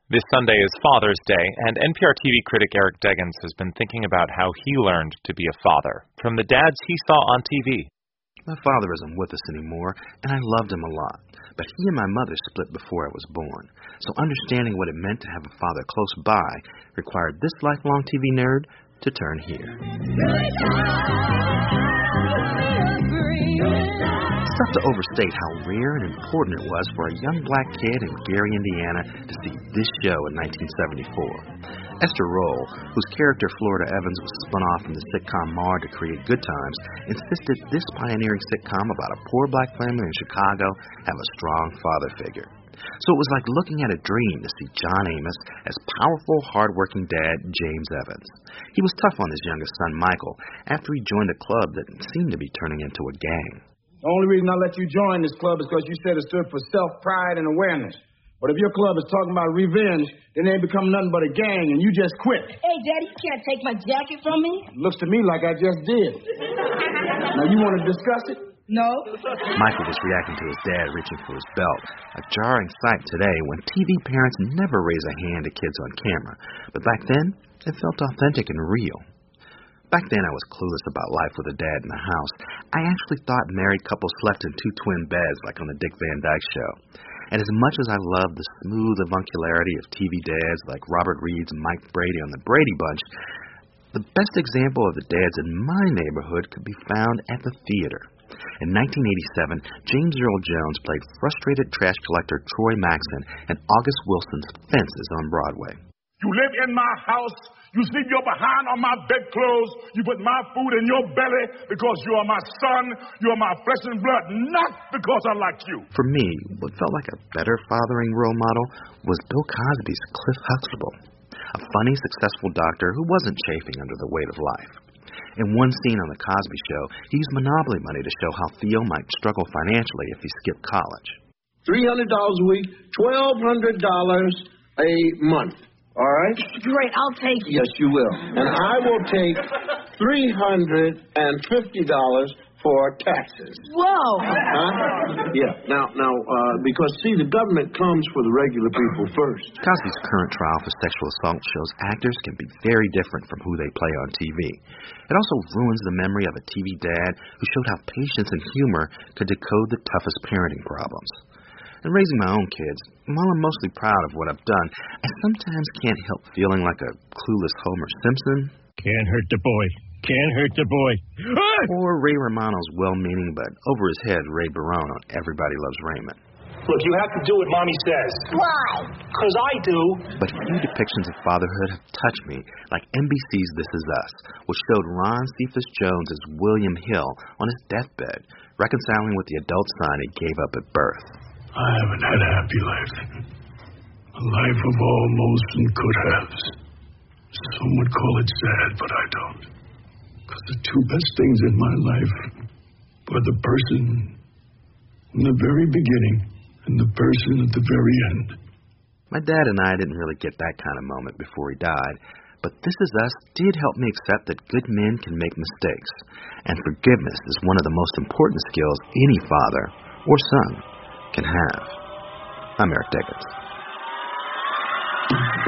This Sunday is Father's Day, and NPR TV critic Eric Deggans has been thinking about how he learned to be a father from the dads he saw on TV. My father isn't with us anymore, and I loved him a lot. But he and my mother split before I was born. So understanding what it meant to have a father close by required this lifelong TV nerd to turn here. It's tough to overstate how rare and important it was for a young black kid in Gary, Indiana, to see this show in 1974. Esther Roll, whose character Florida Evans was spun off from the sitcom Maude to create Good Times, insisted this pioneering sitcom about a poor black family in Chicago have a strong father figure. So it was like looking at a dream to see John Amos as powerful, hard-working dad James Evans. He was tough on his youngest son, Michael, after he joined a club that seemed to be turning into a gang. The only reason I let you join this club is because you said it stood for self-pride and awareness. But if your club is talking about revenge, then they become nothing but a gang, and you just quit. Hey, Daddy, you can't take my jacket from me. Looks to me like I just did. Now, you want to discuss it? No. Michael was reacting to his dad reaching for his belt, a jarring sight today when TV parents never raise a hand at kids on camera. But back then, it felt authentic and real. Back then, I was clueless about life with a dad in the house. I actually thought married couples slept in two twin beds like on the Dick Van Dyke Show. And as much as I love the smooth avuncularity of TV dads like Robert Reed's Mike Brady on The Brady Bunch, the best example of the dads in my neighborhood could be found at the theater. In 1987, James Earl Jones played frustrated trash collector Troy Maxon in August Wilson's Fences on Broadway. You live in my house. You sleep your behind on my bedclothes. You put my food in your belly because you are my son. You are my flesh and blood, not because I like you. For me, what felt like a better fathering role model was Bill Cosby's Cliff Huxtable, a funny, successful doctor who wasn't chafing under the weight of life. In one scene on The Cosby Show, he used Monopoly money to show how Theo might struggle financially if he skipped college. $300 a week, $1,200 a month. All right? Great, I'll take it. Yes, you will. And I will take $350 for taxes. Whoa. Huh? Yeah. Now, because, see, the government comes for the regular people first. Cosby's current trial for sexual assault shows actors can be very different from who they play on TV. It also ruins the memory of a TV dad who showed how patience and humor could decode the toughest parenting problems. In raising my own kids, while I'm mostly proud of what I've done, I sometimes can't help feeling like a clueless Homer Simpson. Can't hurt the boy. Can't hurt the boy. Or Ray Romano's well-meaning but over-his-head Ray Barone on Everybody Loves Raymond. Look, you have to do what Mommy says. Why? Because I do. But few depictions of fatherhood have touched me like NBC's This Is Us, which showed Ron Cephas Jones as William Hill on his deathbed, reconciling with the adult son he gave up at birth. I haven't had a happy life. A life of almost and could-haves. Some would call it sad, but I don't. Because the two best things in my life were the person in the very beginning and the person at the very end. My dad and I didn't really get that kind of moment before he died, but This Is Us did help me accept that good men can make mistakes, and forgiveness is one of the most important skills any father or son can have. I'm Eric Deggans.